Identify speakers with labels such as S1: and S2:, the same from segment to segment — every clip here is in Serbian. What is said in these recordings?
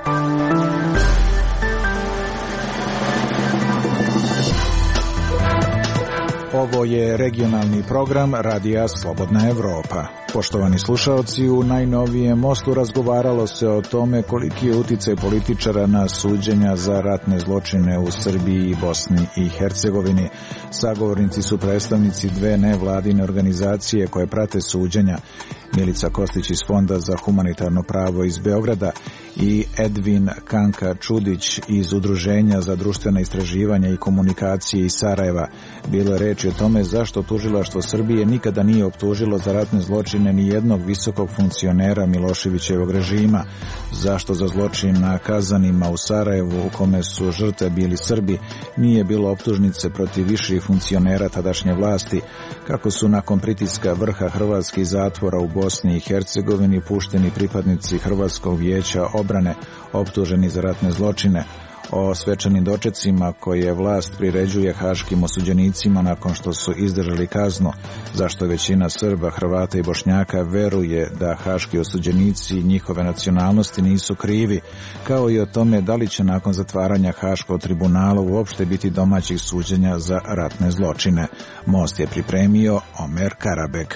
S1: Ovo je regionalni program Radija Slobodna Evropa. Poštovani slušaoci, u najnovijem Mostu razgovaralo se o tome koliki je uticaj političara na suđenja za ratne zločine u Srbiji i Bosni i Hercegovini. Sagovornici su predstavnici dve nevladine organizacije koje prate suđenja, Milica Kostić iz Fonda za humanitarno pravo iz Beograda i Edvin Kanka Čudić iz Udruženja za društvena istraživanja i komunikacije iz Sarajeva. Bilo je reči o tome zašto tužilaštvo Srbije nikada nije optužilo za ratne zločine ni jednog visokog funkcionera Miloševićevog režima, zašto za zločin na Kazanima u Sarajevu, u kome su žrtve bili Srbi, nije bilo optužnice protiv viših funkcionera tadašnje vlasti, kako su nakon pritiska vrha hrvatskih zatvora u Bosni i Hercegovini pušteni pripadnici Hrvatskog vijeća obrane optuženi za ratne zločine, o svečanim dočecima koje vlast priređuje haškim osuđenicima nakon što su izdržali kaznu, zašto većina Srba, Hrvata i Bošnjaka veruje da haški osuđenici i njihove nacionalnosti nisu krivi, kao i o tome da li će nakon zatvaranja Haškog tribunala uopšte biti domaćih suđenja za ratne zločine. Most je pripremio Omer Karabek.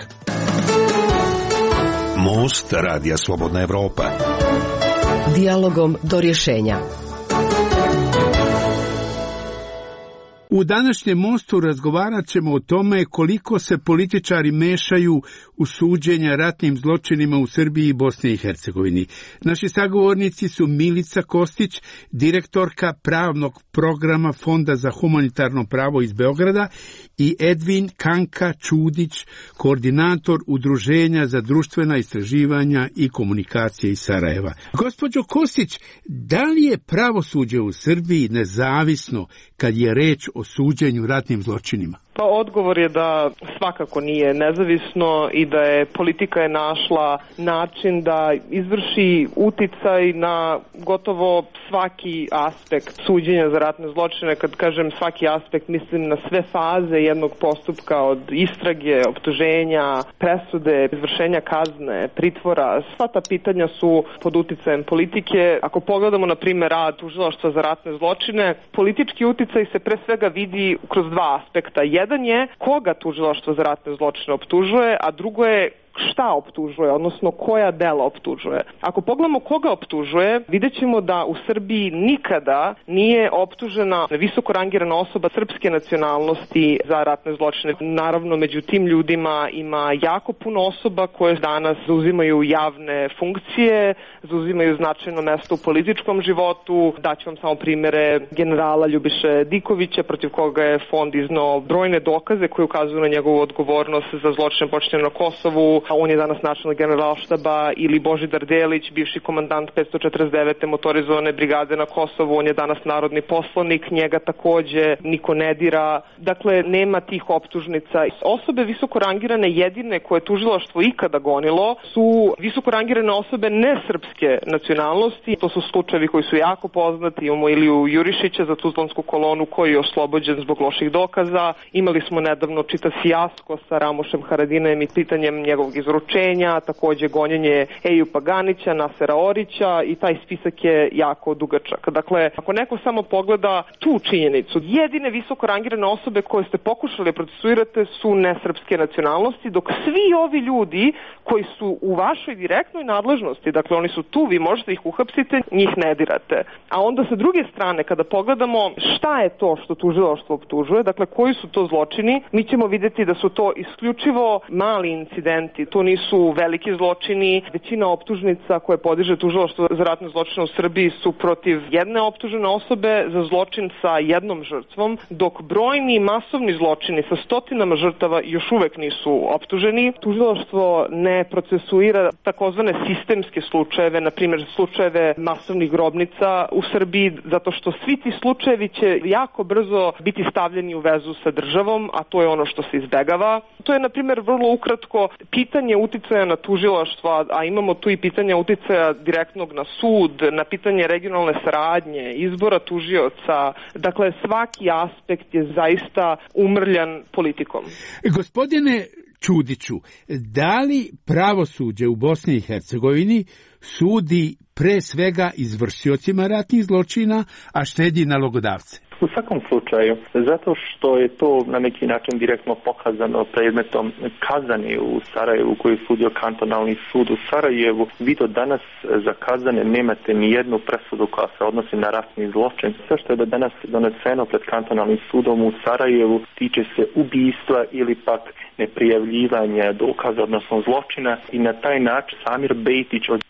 S2: Most Radija Slobodna Evropa.
S3: Dijalogom do rješenja.
S4: U današnjem Mostu razgovarat ćemo o tome koliko se političari mešaju u suđenja ratnim zločinima u Srbiji i Bosni i Hercegovini. Naši sagovornici su Milica Kostić, direktorka pravnog programa Fonda za humanitarno pravo iz Beograda, i Edvin Kanka Čudić, koordinator Udruženja za društvena istraživanja i komunikacije iz Sarajeva. Gospođo Kostić, da li je pravosuđe u Srbiji nezavisno kad je reč o suđenju ratnim zločinima?
S5: Pa odgovor je da svakako nije nezavisno i da je politika je našla način da izvrši uticaj na gotovo svaki aspekt suđenja za ratne zločine. Kad kažem svaki aspekt, mislim na sve faze jednog postupka, od istrage, optuženja, presude, izvršenja kazne, pritvora. Sva ta pitanja su pod uticajem politike. Ako pogledamo, na primjer, rad tužilaštva za ratne zločine, politički uticaj se pre svega vidi kroz dva aspekta. Jedan je koga tužilaštvo za ratne zločine optužuje, a drugo je šta optužuje, odnosno koja dela optužuje. Ako pogledamo koga optužuje, vidjet ćemo da u Srbiji nikada nije optužena visoko rangirana osoba srpske nacionalnosti za ratne zločine. Naravno, među tim ljudima ima jako puno osoba koje danas zauzimaju javne funkcije, zauzimaju značajno mesto u političkom životu. Daću vam samo primjere generala Ljubiše Dikovića, protiv koga je fond iznao brojne dokaze koje ukazuju na njegovu odgovornost za zločine počinjene na Kosovu. On je danas načelnik Generalštaba, ili Božidar Delić, bivši komandant 549. motorizovane brigade na Kosovu, on je danas narodni poslanik, njega takođe niko ne dira. Dakle, nema tih optužnica. Osobe visoko rangirane jedine koje je tužilaštvo ikada gonilo su visoko rangirane osobe nesrpske nacionalnosti. To su slučajevi koji su jako poznati. Imamo Iliju Jurišića za Tuzlansku kolonu koji je oslobođen zbog loših dokaza. Imali smo nedavno čitav fijasko sa Ramušem Haradinajem i pitanjem njegovog izručenja, takođe gonjenje Ejupa Ganića, Nasera Orića, i taj spisak je jako dugačak. Dakle, ako neko samo pogleda tu činjenicu, jedine visoko rangirane osobe koje ste pokušali procesuirate su nesrpske nacionalnosti, dok svi ovi ljudi koji su u vašoj direktnoj nadležnosti, dakle oni su tu, vi možete ih uhapsite, njih ne dirate. A onda sa druge strane, kada pogledamo šta je to što tužilaštvo optužuje, dakle koji su to zločini, mi ćemo vidjeti da su to isključivo mali incidenti. To nisu veliki zločini. Većina optužnica koje podiže tužilaštvo za ratne zločine u Srbiji su protiv jedne optužene osobe za zločin sa jednom žrtvom, dok brojni masovni zločini sa stotinama žrtava još uvek nisu optuženi. Tužilaštvo ne procesuira takozvane sistemske slučajeve, na primjer slučajeve masovnih grobnica u Srbiji, zato što svi ti slučajevi će jako brzo biti stavljeni u vezu sa državom, a to je ono što se izbegava. To je, na primjer, vrlo ukratko pitanje uticaja na tužilaštva, a imamo tu i pitanja uticaja direktnog na sud, na pitanje regionalne saradnje, izbora tužioca. Dakle, svaki aspekt je zaista umrljan politikom.
S4: Gospodine Čudiću, da li pravosuđe u Bosni i Hercegovini sudi pre svega izvršiocima ratnih zločina, a štedi nalogodavce?
S6: U svakom slučaju, zato što je to na neki način direktno pokazano predmetom Kazane u Sarajevu, koji je sudio kantonalni sud u Sarajevu, vi do danas za Kazane nemate ni jednu presudu koja se odnosi na ratni zločin. Sve što je do danas doneseno pred kantonalnim sudom u Sarajevu tiče se ubijstva ili pak neprijavljivanja dokaza, odnosno zločina, i na taj način Samir Bejtić od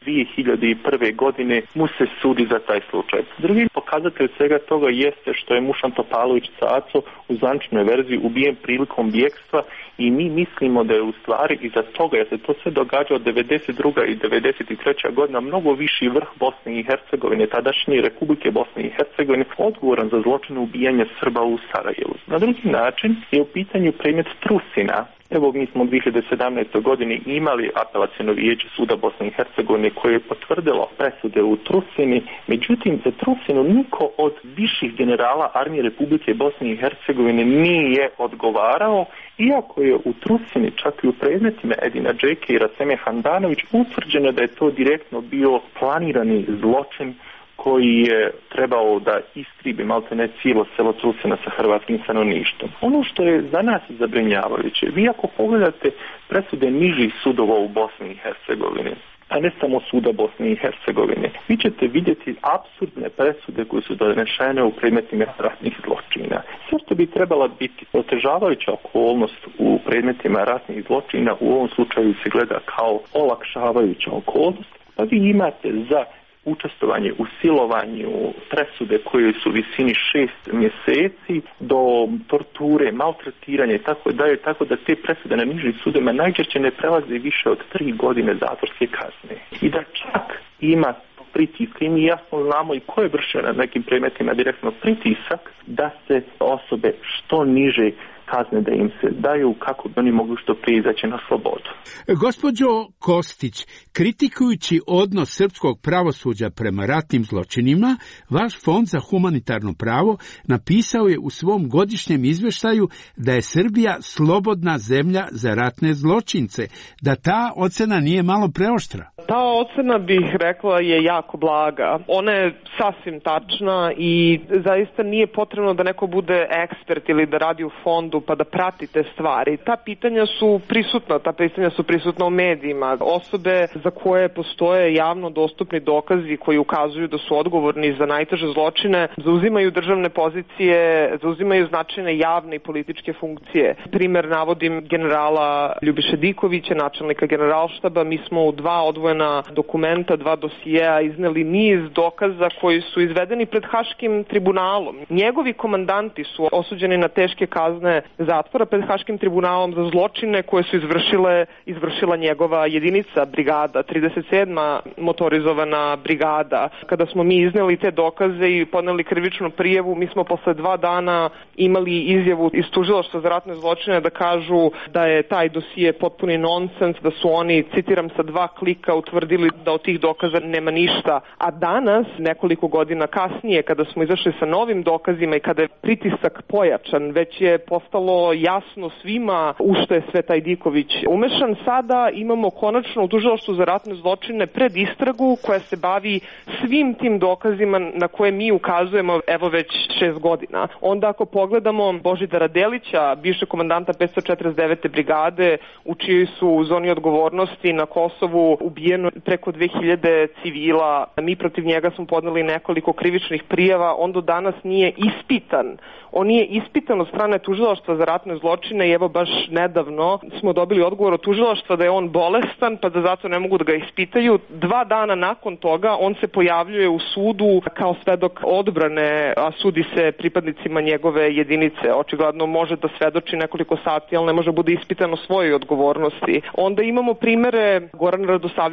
S6: 2001. godine mu se sudi za taj slučaj. Drugi pokazatelj svega toga jeste što je Mušan Topalović Caco u zvaničnoj verziji ubijen prilikom bjekstva, i mi mislimo da je u stvari iza toga, jer se to sve događa od 92. i 93. godina, mnogo viši vrh Bosne i Hercegovine, tadašnje Republike Bosne i Hercegovine, odgovoran za zločine ubijanja Srba u Sarajevu. Na drugi način je u pitanju predmet Trusina. Evo, mi smo u 2017. godini imali apelaciono vijeće suda Bosne i Hercegovine koje je potvrdilo presude u Trusini. Međutim, za Trusinu niko od viših generala armije Republike Bosne i Hercegovine nije odgovarao, iako je u Trusini, čak i u predmetima Edina Džeke i Raseme Handanović, utvrđeno da je to direktno bio planirani zločin koji je trebao da istribi maltene cijelo selo Trusina sa hrvatskim stanovništvom. Ono što je za nas zabrinjavajuće, vi ako pogledate presude nižih sudova u Bosni i Hercegovini, a ne samo suda Bosne i Hercegovine, vi ćete vidjeti apsurdne presude koje su donešene u predmetima ratnih zločina. Sve što bi trebala biti otežavajuća okolnost u predmetima ratnih zločina u ovom slučaju se gleda kao olakšavajuća okolnost, pa vi imate za učestvovanje u silovanju presude koje su u visini 6 mjeseci do torture, maltretiranja i tako da te presude na nižim sudovima najčešće ne prelaze više od 3 godine zatvorske kazne. I da čak ima pritiska, i mi jasno znamo i ko je vršio na nekim predmetima direktno pritisak da se osobe što niže kazne da im se daju kako bi oni mogli što prije izaći na slobodu.
S4: Gospođo Kostić, kritikujući odnos srpskog pravosuđa prema ratnim zločinima, vaš Fond za humanitarno pravo napisao je u svom godišnjem izveštaju da je Srbija slobodna zemlja za ratne zločince, da ta ocena nije malo preoštra.
S5: Ta ocena, bih rekla, je jako blaga. Ona je sasvim tačna i zaista nije potrebno da neko bude ekspert ili da radi u fondu pa da prati te stvari. Ta pitanja su prisutna u medijima. Osobe za koje postoje javno dostupni dokazi koji ukazuju da su odgovorni za najteže zločine, zauzimaju državne pozicije, zauzimaju značajne javne i političke funkcije. Primer navodim generala Ljubiše Dikovića, načelnika Generalštaba. Mi smo u 2 odvojena dokumenta, 2 dosijeja izneli niz dokaza koji su izvedeni pred Haškim tribunalom. Njegovi komandanti su osuđeni na teške kazne zatvora pred Haškim tribunalom za zločine koje su izvršila njegova jedinica, brigada, 37. motorizovana brigada. Kada smo mi izneli te dokaze i podneli krivičnu prijavu, mi smo posle 2 dana imali izjavu iz tužilaštva za ratne zločine da kažu da je taj dosije potpuni nonsens, da su oni, citiram, sa 2 klika utvrdili da od tih dokaza nema ništa. A danas, nekoliko godina kasnije, kada smo izašli sa novim dokazima i kada je pritisak pojačan, već je postalo jasno svima u što je sve taj Diković umešan. Sada imamo konačno u tužilaštvu za ratne zločine pred istragu koja se bavi svim tim dokazima na koje mi ukazujemo evo već 6 godina. Onda ako pogledamo Božidara Delića, bivšeg komandanta 549. brigade, u čijoj su u zoni odgovornosti na Kosovu ubijeno preko 2000 civila, mi protiv njega smo podneli nekoliko krivičnih prijava, on do danas nije ispitan. On nije ispitan od strane tužilaštva za ratne zločine i evo baš nedavno smo dobili odgovor od tužilaštva da je on bolestan pa da zato ne mogu da ga ispitaju. 2 dana nakon toga on se pojavljuje u sudu kao svedok odbrane, a sudi se pripadnicima njegove jedinice. Očigledno može da svedoči nekoliko sati, ali ne može bude ispitan o svojoj odgovornosti. Onda imamo primere Gorana Radosavljevića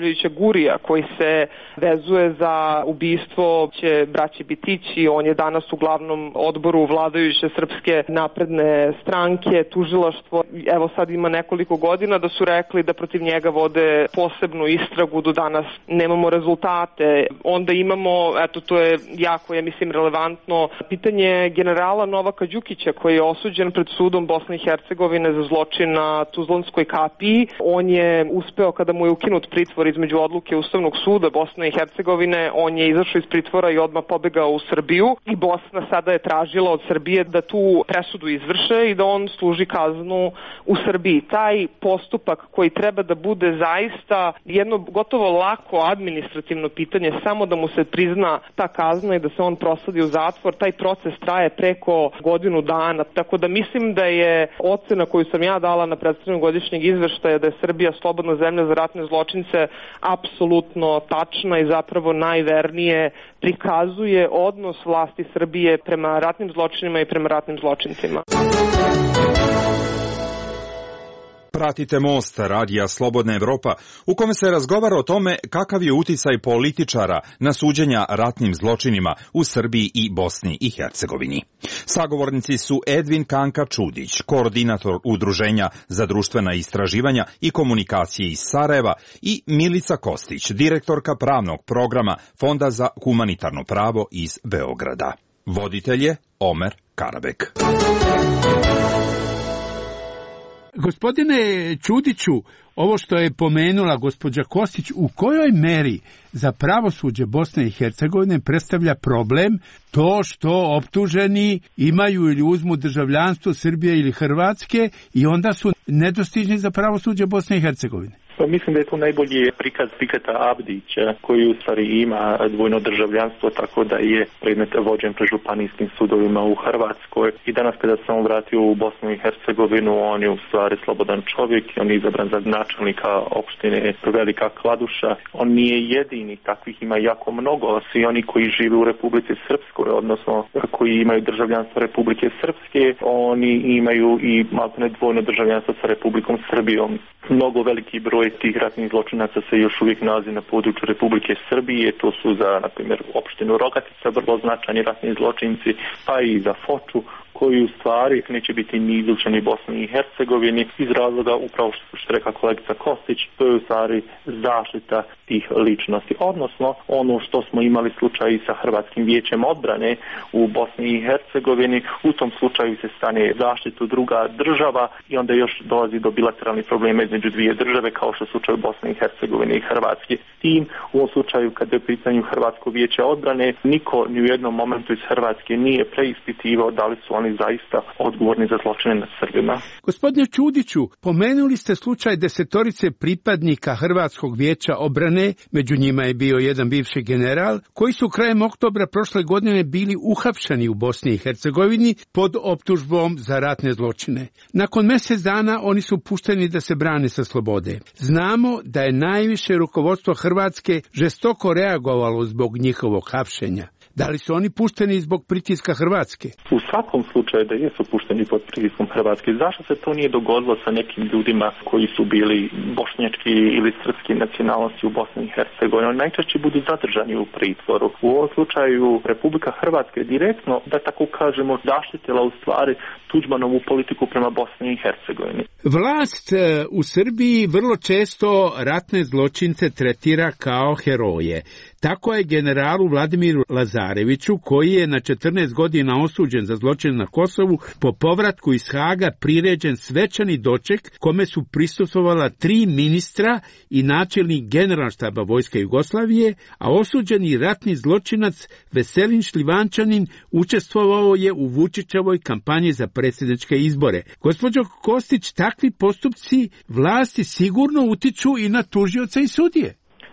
S5: Blaževića Gurija, koji se vezuje za ubistvo braće Bitići. On je danas u glavnom odboru vladajuće Srpske napredne stranke, tužilaštvo. Evo sad ima nekoliko godina da su rekli da protiv njega vode posebnu istragu, do danas nemamo rezultate. Onda imamo, to je jako, ja mislim, relevantno, pitanje generala Novaka Đukića, koji je osuđen pred sudom Bosne i Hercegovine za zločin na Tuzlanskoj kapiji. On je uspeo, kada mu je ukinut pritvor između odluke Ustavnog suda Bosne i Hercegovine, on je izašao iz pritvora i odmah pobegao u Srbiju i Bosna sada je tražila od Srbije da tu presudu izvrše i da on služi kaznu u Srbiji. Taj postupak koji treba da bude zaista jedno gotovo lako administrativno pitanje, samo da mu se prizna ta kazna i da se on prosadi u zatvor, taj proces traje preko godinu dana, tako da mislim da je ocena koju sam ja dala na predstavljanju godišnjeg izveštaja da je Srbija slobodna zemlja za ratne zločince apsolutno tačna i zapravo najvernije prikazuje odnos vlasti Srbije prema ratnim zločinima i prema ratnim zločincima.
S7: Pratite Most, radija Slobodna Evropa, u kome se razgovara o tome kakav je uticaj političara na suđenja ratnim zločinima u Srbiji i Bosni i Hercegovini. Sagovornici su Edvin Kanka Čudić, koordinator Udruženja za društvena istraživanja i komunikacije iz Sarajeva, i Milica Kostić, direktorka pravnog programa Fonda za humanitarno pravo iz Beograda. Voditelj je Omer Karabek.
S4: Gospodine Čudiću, ovo što je pomenula gospođa Kostić, u kojoj meri za pravosuđe Bosne i Hercegovine predstavlja problem to što optuženi imaju ili uzmu državljanstvo Srbije ili Hrvatske i onda su nedostižni za pravosuđe Bosne i Hercegovine?
S6: Mislim da je to najbolji prikaz Fiketa Abdića, koji u stvari ima dvojno državljanstvo, tako da je predmet vođen pred županijskim sudovima u Hrvatskoj. I danas kada se on vratio u Bosnu i Hercegovinu, on je u stvari slobodan čovjek i on je izabran za načelnika opštine Velika Kladuša. On nije jedini, takvih ima jako mnogo. Svi oni koji žive u Republici Srpskoj, odnosno koji imaju državljanstvo Republike Srpske, oni imaju i maltene dvojno državljanstvo sa Republikom Srbijom. Mnogo veliki broj tih ratnih zločinaca se još uvijek nalazi na području Republike Srbije. To su za, na primjer, opštinu Rogatica vrlo značajni ratni zločinci, pa i za Foču, koji u stvari neće biti ni izlučeni Bosni i Hercegovini iz razloga upravo što reka kolegica Kostić, to je u stvari zaštita tih ličnosti. Odnosno, ono što smo imali slučaj sa Hrvatskim vijećem odbrane u Bosni i Hercegovini, u tom slučaju se stane zaštitu druga država i onda još dolazi do bilateralnih problema između dvije države, kao što je slučaj Bosne i Hercegovine i Hrvatske. Tim, u ovom slučaju, kada je u pitanju Hrvatsko vijeće odbrane, niko ni u jednom momentu iz Hrvatske nije preispitivao da li su oni zaista odgovorni za zločine nad Srbima.
S4: Gospodine Čudiću, pomenuli ste slučaj 10 pripadnika Hrvatskog vijeća obrane, među njima je bio jedan bivši general, koji su krajem oktobra prošle godine bili uhapšeni u Bosni i Hercegovini pod optužbom za ratne zločine. Nakon mjesec dana oni su pušteni da se brane sa slobode. Znamo da je najviše rukovodstvo Hrvatske žestoko reagovalo zbog njihovog hapšenja. Da li su oni pušteni zbog pritiska Hrvatske?
S6: U svakom slučaju da jesu pušteni pod pritiskom Hrvatske. Zašto se to nije dogodilo sa nekim ljudima koji su bili bošnjački ili srpski nacionalnosti u Bosni i Hercegovini? Oni najčešće budu zadržani u pritvoru. U ovom slučaju Republika Hrvatska je direktno, da tako kažemo, zaštitila u stvari Tuđmanovu politiku prema Bosni i Hercegovini.
S4: Vlast u Srbiji vrlo često ratne zločince tretira kao heroje. Tako je generalu Vladimiru Lazareviću, koji je na 14 godina osuđen za zločin na Kosovu, po povratku iz Haga priređen svečani doček kome su prisustvovala 3 ministra i načelnik Generalštaba Vojske Jugoslavije, a osuđeni ratni zločinac Veselin Šljivančanin učestvovao je u Vučićevoj kampanji za predsjedničke izbore. Gospođo Kostić, takvi postupci vlasti sigurno utiču i na tužioce i sudije.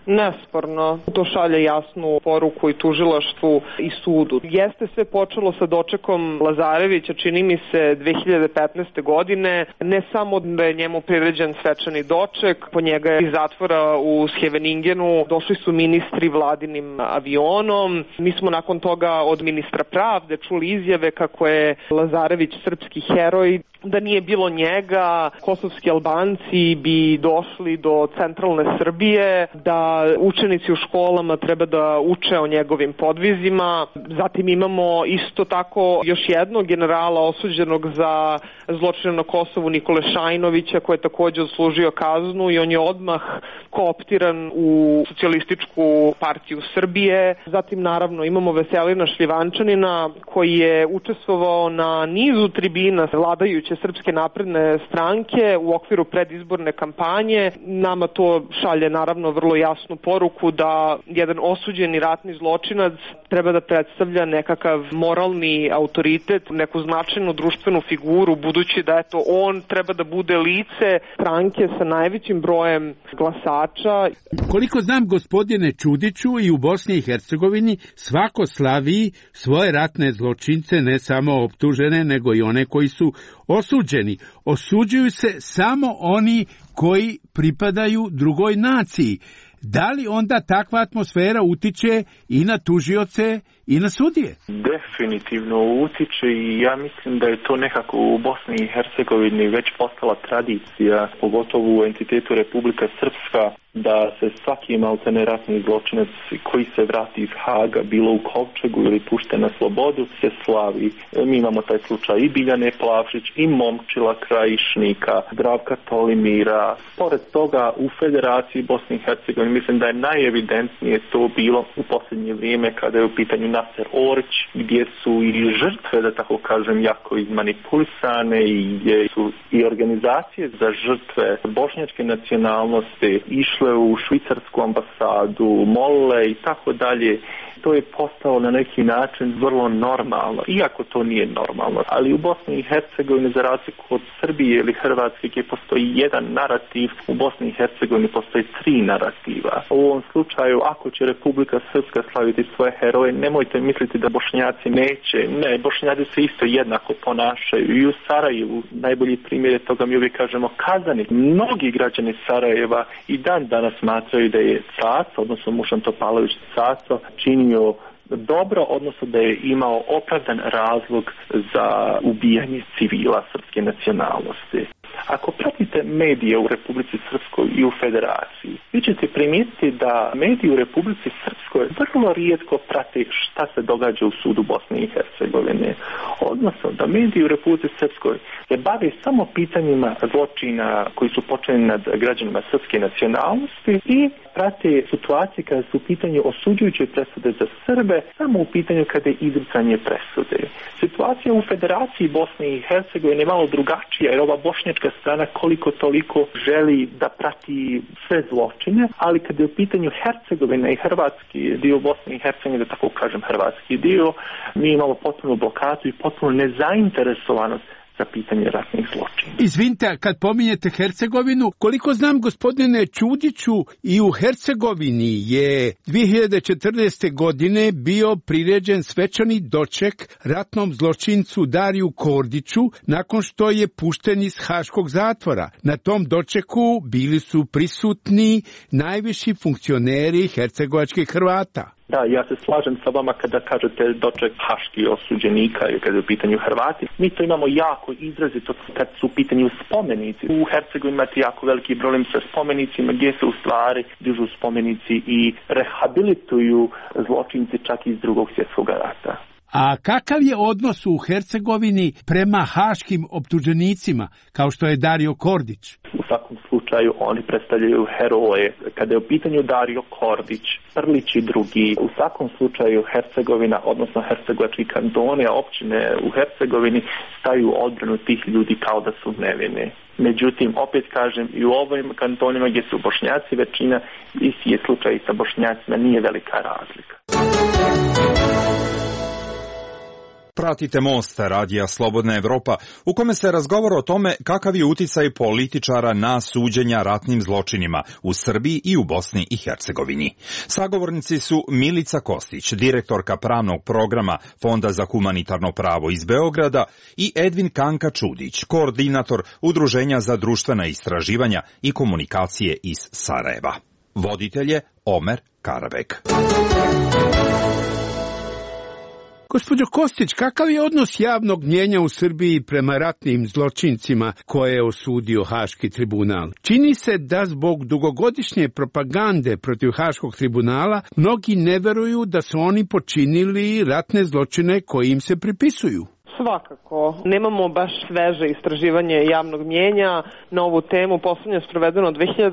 S5: Nesporno, to šalje jasnu poruku i tužilaštvu i sudu. Jeste sve počelo sa dočekom Lazarevića, čini mi se 2015. godine, ne samo da je njemu priređen svečani doček, po njega je iz zatvora u Scheveningenu došli su ministri vladinim avionom. Mi smo nakon toga od ministra pravde čuli izjave kako je Lazarević srpski heroj. Da nije bilo njega, kosovski Albanci bi došli do centralne Srbije, da učenici u školama treba da uče o njegovim podvizima. Zatim imamo isto tako još jednog generala osuđenog za zločine na Kosovu, Nikole Šajnovića, koji je također odslužio kaznu i on je odmah kooptiran u Socijalističku partiju Srbije. Zatim naravno imamo Veselina Šljivančanina koji je učestvovao na nizu tribina vladajuće Srpske napredne stranke u okviru predizborne kampanje. Nama to šalje naravno vrlo jasnu poruku da jedan osuđeni ratni zločinac treba da predstavlja nekakav moralni autoritet, neku značajnu društvenu figuru, budući da eto on treba da bude lice stranke sa najvećim brojem glasača.
S4: Koliko znam, gospodine Čudiću, i u Bosni i Hercegovini svako slavi svoje ratne zločince, ne samo optužene, nego i one koji su osuđeni. Osuđuju se samo oni koji pripadaju drugoj naciji. Da li onda takva atmosfera utiče i na tužioce i na sudije?
S6: Definitivno utiče i ja mislim da je to nekako u Bosni i Hercegovini već postala tradicija, pogotovo u entitetu Republika Srpska, da se svaki maltene ratni zločinac koji se vrati iz Haga, bilo u kovčegu ili pušten na slobodu, se slavi. Mi imamo taj slučaj i Biljane Plavšić, i Momčila Krajišnika, Zdravka Tolimira. Pored toga, u Federaciji Bosne i Hercegovine mislim da je najevidentnije to bilo u posljednje vrijeme kada je u pitanju Naser Orić, gdje su i žrtve, da tako kažem, jako izmanipulisane i gdje su i organizacije za žrtve bošnjačke nacionalnosti išle u švicarsku ambasadu, molile i tako dalje. To je postalo na neki način vrlo normalno, iako to nije normalno. Ali u Bosni i Hercegovini, za razliku od Srbije ili Hrvatske, gdje postoji jedan narativ, u Bosni i Hercegovini postoji 3 narativa. U ovom slučaju, ako će Republika Srpska slaviti svoje heroje, nemojte misliti da Bošnjaci neće. Ne, Bošnjaci se isto jednako ponašaju. I u Sarajevu, najbolji primjer je toga, mi uvijek kažemo, Kazani. Mnogi građani Sarajeva i dan danas smatraju da je Caco, odnosno Mušan Topalović Caco, činio dobro, odnosno da je imao opravdan razlog za ubijanje civila srpske nacionalnosti. Ako pratite medije u Republici Srpskoj i u Federaciji, vi ćete primijetiti da mediji u Republici Srpskoj vrlo rijetko prate šta se događa u sudu Bosne i Hercegovine. Odnosno da mediji u Republici Srpskoj se bave samo pitanjima zločina koji su počinjeni nad građanima srpske nacionalnosti i prate situacije kada su u pitanju osuđujuće presude za Srbe, samo u pitanju kada je izricanje presude. Situacija u Federaciji Bosne i Hercegovine je malo drugačija, jer ova bošnjačka strana koliko toliko želi da prati sve zločine, ali kada je u pitanju Hercegovina i hrvatski dio Bosne i Hercegovine, da tako kažem hrvatski dio, mi imamo potpuno blokadu i potpuno nezainteresovanost za pitanje ratnih zločina.
S4: Izvinite, kad pominjete Hercegovinu, koliko znam, gospodine Čudiću, i u Hercegovini je 2014. godine bio priređen svečani doček ratnom zločincu Dariju Kordiću nakon što je pušten iz haškog zatvora. Na tom dočeku bili su prisutni najviši funkcioneri hercegovačkih Hrvata.
S6: Da, ja se slažem sa vama kada kažete doček haških osuđenika i kada je u pitanju Hrvati. Mi to imamo jako izrazito kad su u pitanju spomenici. U Hercegovini imate jako veliki problem sa spomenicima gdje se u stvari dižu spomenici i rehabilituju zločinci čak iz Drugog svjetskog rata.
S4: A kakav je odnos u Hercegovini prema haškim optuženicima, kao što je Dario Kordić?
S6: U svakom slučaju oni predstavljaju heroje. Kada je u pitanju Dario Kordić, Prlić i drugi, u svakom slučaju Hercegovina, odnosno hercegovački kantoni, a općine u Hercegovini staju u odbranu tih ljudi kao da su nevine. Međutim, opet kažem, i u ovim kantonima gdje su Bošnjaci većina, isti je slučaj i sa Bošnjacima, nije velika razlika.
S7: Pratite Most, radija Slobodna Evropa, u kome se razgovara o tome kakav je uticaj političara na suđenja ratnim zločinima u Srbiji i u Bosni i Hercegovini. Sagovornici su Milica Kostić, direktorka pravnog programa Fonda za humanitarno pravo iz Beograda, i Edvin Kanka Čudić, koordinator Udruženja za društvena istraživanja i komunikacije iz Sarajeva. Voditelj je Omer Karabek.
S4: Gospođo Kostić, kakav je odnos javnog mnjenja u Srbiji prema ratnim zločincima koje je osudio Haški tribunal? Čini se da zbog dugogodišnje propagande protiv Haškog tribunala mnogi ne veruju da su oni počinili ratne zločine koji im se pripisuju.
S5: Svakako. Nemamo baš sveže istraživanje javnog mnjenja na ovu temu. Poslednje je sprovedeno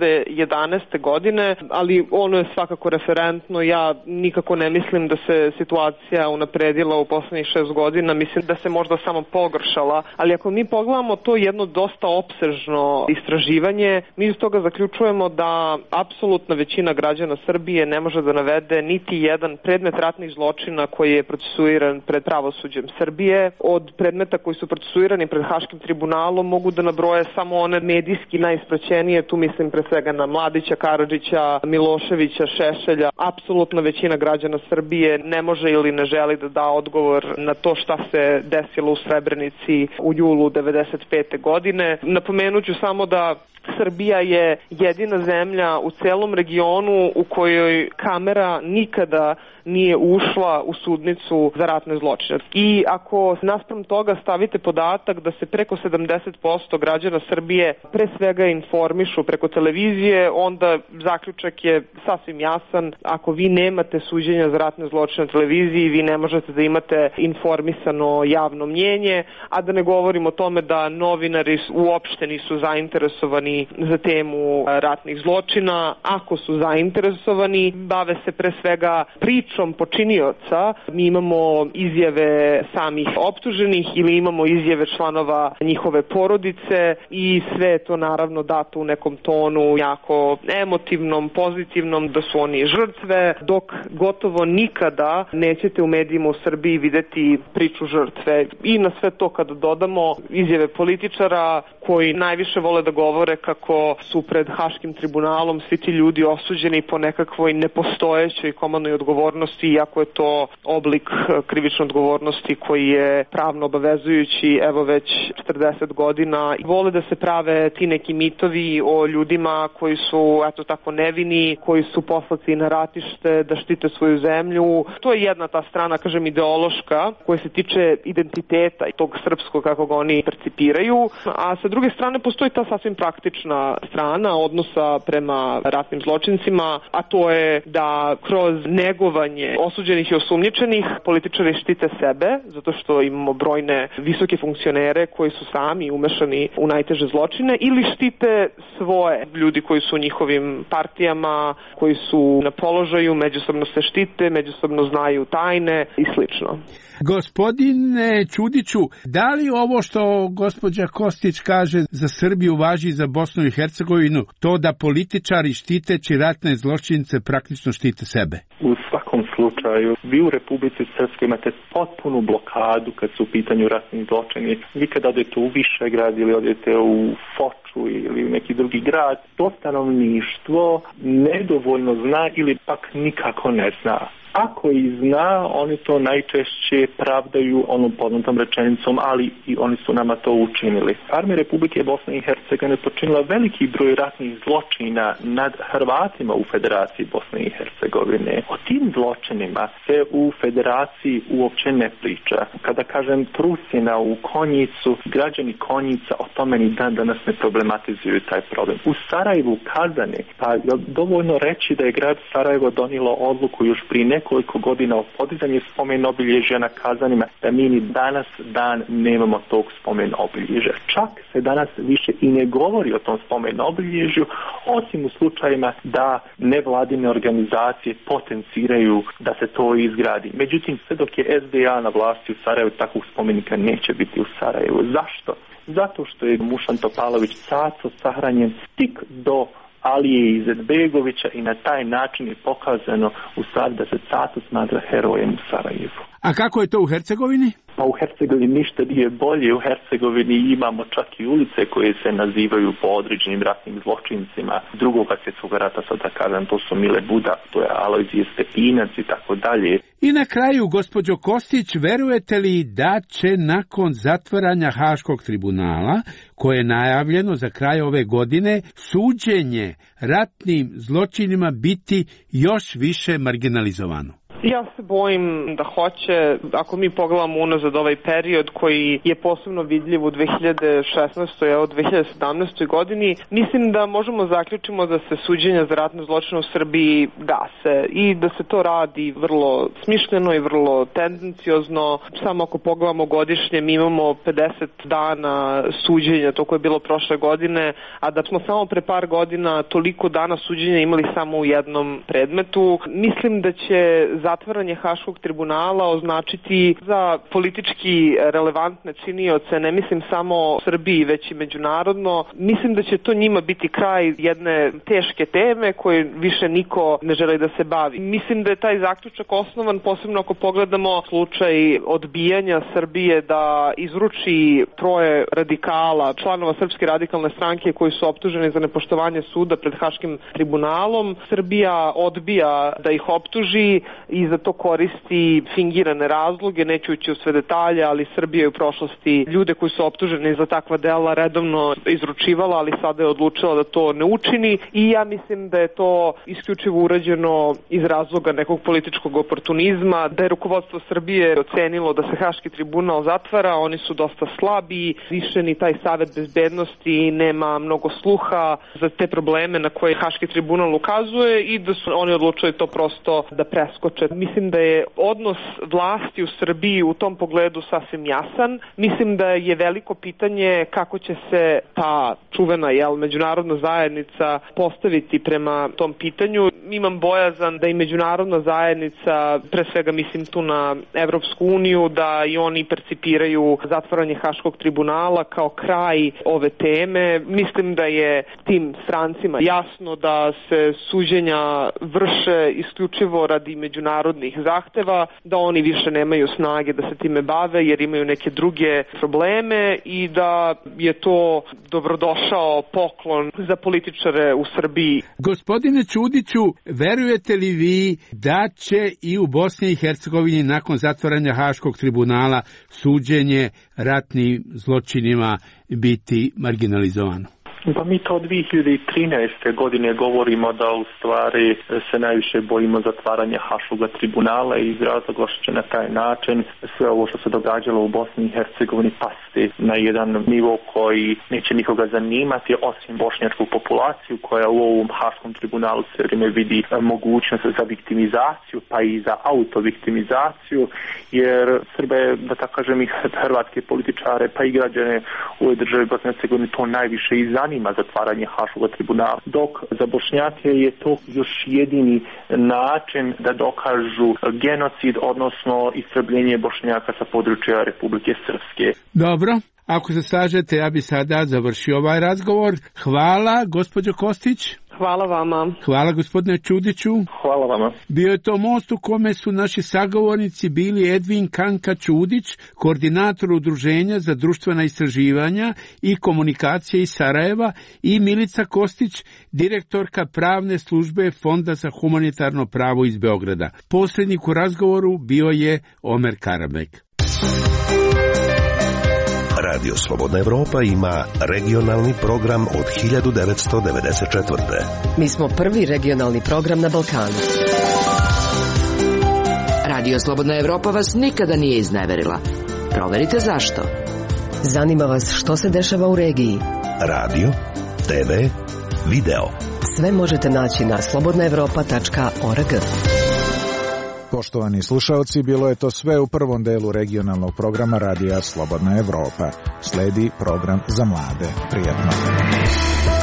S5: 2011. godine, ali ono je svakako referentno. Ja nikako ne mislim da se situacija unapredila u poslednjih 6 godina. Mislim da se možda samo pogoršala. Ali ako mi pogledamo to jedno dosta opsežno istraživanje, mi iz toga zaključujemo da apsolutna većina građana Srbije ne može da navede niti jedan predmet ratnih zločina koji je procesuiran pred pravosuđem Srbije. Od predmeta koji su procesuirani pred Haškim tribunalom mogu da nabroje samo one medijski najispraćenije, tu mislim pre svega na Mladića, Karadžića, Miloševića, Šešelja. Apsolutna većina građana Srbije ne može ili ne želi da da odgovor na to šta se desilo u Srebrenici u julu 1995. godine. Napomenuću samo da Srbija je jedina zemlja u celom regionu u kojoj kamera nikada nije ušla u sudnicu za ratne zločine. I ako naspram toga stavite podatak da se preko 70% građana Srbije pre svega informišu preko televizije, onda zaključak je sasvim jasan. Ako vi nemate suđenja za ratne zločine na televiziji, vi ne možete da imate informisano javno mnjenje, a da ne govorim o tome da novinari uopšte nisu zainteresovani za temu ratnih zločina. Ako su zainteresovani, bave se pre svega pričom počinioca. Mi imamo izjave samih optuženih ili imamo izjave članova njihove porodice i sve je to naravno dato u nekom tonu jako emotivnom, pozitivnom, da su oni žrtve, dok gotovo nikada nećete u medijima u Srbiji videti priču žrtve. I na sve to kada dodamo izjave političara koji najviše vole da govore kako su pred Haškim tribunalom svi ti ljudi osuđeni po nekakvoj nepostojećoj komandnoj odgovornosti, iako je to oblik krivične odgovornosti koji je pravno obavezujući evo već 40 godina. Vole da se prave ti neki mitovi o ljudima koji su eto tako nevini, koji su poslati na ratište da štite svoju zemlju. To je jedna ta strana, kažem, ideološka, koja se tiče identiteta i tog srpskog kako ga oni percipiraju, a sa druge strane postoji ta sasvim praktična strana odnosa prema ratnim zločincima, a to je da kroz negovanje osuđenih i osumnjičenih političari štite sebe, zato što imamo brojne visoke funkcionere koji su sami umešani u najteže zločine, ili štite svoje ljudi koji su u njihovim partijama, koji su na položaju, međusobno se štite, međusobno znaju tajne i slično.
S4: Gospodine Čudiću, da li ovo što gospođa Kostić kaže za Srbiju važi za Bosnu i Hercegovinu, to da političari štiteći ratne zločince praktično štite sebe?
S6: U svakom slučaju, vi u Republici Srpskoj imate potpunu blokadu kad su u pitanju ratnih zločini. Vi kad odete u Višegrad ili odete u Foču ili u neki drugi grad, to stanovništvo nedovoljno zna ili pak nikako ne zna. Ako i zna, oni to najčešće pravdaju onom poznatom rečenicom, ali i oni su nama to učinili. Armija Republike Bosne i Hercegovine počinila veliki broj ratnih zločina nad Hrvatima u Federaciji Bosne i Hercegovine. O tim zločinima se u Federaciji uopće ne priča. Kada kažem Prusina u Konjicu, građani Konjica o tome ni dan danas ne problematizuju taj problem. U Sarajevu, Kazani, pa je dovoljno reći da je grad Sarajevo donijelo odluku još prije nekoliko godina o podizanju spomen obilježja na Kazanima, da mi ni danas dan nemamo tog spomen obilježja. Čak se danas više i ne govori o tom spomen obilježju, osim u slučajima da nevladine organizacije potenciraju da se to izgradi. Međutim, sve dok je SDA na vlasti u Sarajevu, takvog spomenika neće biti u Sarajevu. Zašto? Zato što je Mušan Topalović Caco sahranjen stik do Alije Izetbegovića i na taj način je pokazano u stvari da se Caco smatra herojem u Sarajevu.
S4: A kako je to u Hercegovini?
S6: Pa u Hercegovini ništa nije bolje. U Hercegovini imamo čak i ulice koje se nazivaju po određenim ratnim zločincima Drugog svjetskog rata, sad da kažem, to su Mile Budak, to je Alojzije Stepinac i tako dalje.
S4: I na kraju, gospođo Kostić, verujete li da će nakon zatvaranja Haškog tribunala, koje je najavljeno za kraj ove godine, suđenje ratnim zločinima biti još više marginalizovano?
S5: Ja se bojim da hoće. Ako mi pogledamo unazad ovaj period koji je posebno vidljiv u 2016. a u 2017. godini, mislim da možemo zaključimo da se suđenja za ratne zločine u Srbiji gase i da se to radi vrlo smišljeno i vrlo tendenciozno. Samo ako pogledamo godišnje, mi imamo 50 dana suđenja, to koje je bilo prošle godine, a da smo samo pre par godina toliko dana suđenja imali samo u jednom predmetu. Mislim da će zatvaranje Haškog tribunala označiti za politički relevantne činioce, ne mislim samo Srbiji, već i međunarodno. Mislim da će to njima biti kraj jedne teške teme koje više niko ne želi da se bavi. Mislim da je taj zaključak osnovan, posebno ako pogledamo slučaj odbijanja Srbije da izruči 3 radikala, članova Srpske radikalne stranke koji su optuženi za nepoštovanje suda pred Haškim tribunalom. Srbija odbija da ih optuži i za to koristi fingirane razloge, neću ući u sve detalje, ali Srbija je u prošlosti ljude koji su optuženi za takva dela redovno izručivala, ali sada je odlučila da to ne učini i ja mislim da je to isključivo urađeno iz razloga nekog političkog oportunizma, da je rukovodstvo Srbije ocenilo da se Haški tribunal zatvara, oni su dosta slabi, više ni taj Savet bezbednosti nema mnogo sluha za te probleme na koje Haški tribunal ukazuje i da su oni odlučili to prosto da preskoče. Mislim da je odnos vlasti u Srbiji u tom pogledu sasvim jasan. Mislim da je veliko pitanje kako će se ta čuvena međunarodna zajednica postaviti prema tom pitanju. Imam bojazan da i međunarodna zajednica, pre svega mislim tu na Evropsku uniju, da i oni percipiraju zatvaranje Haškog tribunala kao kraj ove teme. Mislim da je tim strancima jasno da se suđenja vrše isključivo radi međunarodnih zahteva, da oni više nemaju snage da se time bave jer imaju neke druge probleme i da je to dobrodošao poklon za političare u Srbiji.
S4: Gospodine Čudiću, verujete li vi da će i u Bosni i Hercegovini nakon zatvaranja Haškog tribunala suđenje ratnim zločinima biti marginalizovano?
S6: Pa mi to od 2013. godine govorimo da u stvari se najviše bojimo zatvaranja Haškoga tribunala iz razloga što će na taj način sve ovo što se događalo u Bosni i Hercegovini pasti na jedan nivo koji neće nikoga zanimati osim bošnjačku populaciju koja u ovom Haškom tribunalu sve vrijeme vidi mogućnost za viktimizaciju pa i za autoviktimizaciju jer Srbe, da tako kažem i hrvatske političare pa i građane u ovoj državi Bosne i Hercegovine to najviše i zanima zatvaranje Haškog tribunala. Dok za Bošnjake je to još jedini način da dokažu genocid, odnosno istrebljenje Bošnjaka sa područja Republike Srpske.
S4: Dobro, ako se slažete, ja bi sada završio ovaj razgovor. Hvala, gospođo Kostić.
S5: Hvala vama.
S4: Hvala, gospodine Čudiću.
S6: Hvala vama.
S4: Bio je to most u kome su naši sagovornici bili Edvin Kanka Čudić, koordinator Udruženja za društvena istraživanja i komunikacije iz Sarajeva i Milica Kostić, direktorka pravne službe Fonda za humanitarno pravo iz Beograda. Posrednik u razgovoru bio je Omer Karabek.
S2: Radio Slobodna Evropa ima regionalni program od 1994.
S3: Mi smo prvi regionalni program na Balkanu. Radio Slobodna Evropa vas nikada nije izneverila. Proverite zašto. Zanima vas što se dešava u regiji.
S2: Radio, TV, video.
S3: Sve možete naći na slobodnaevropa.org.
S1: Poštovani slušaoci, bilo je to sve u prvom delu regionalnog programa Radija Slobodna Evropa. Sledi program za mlade. Prijatno.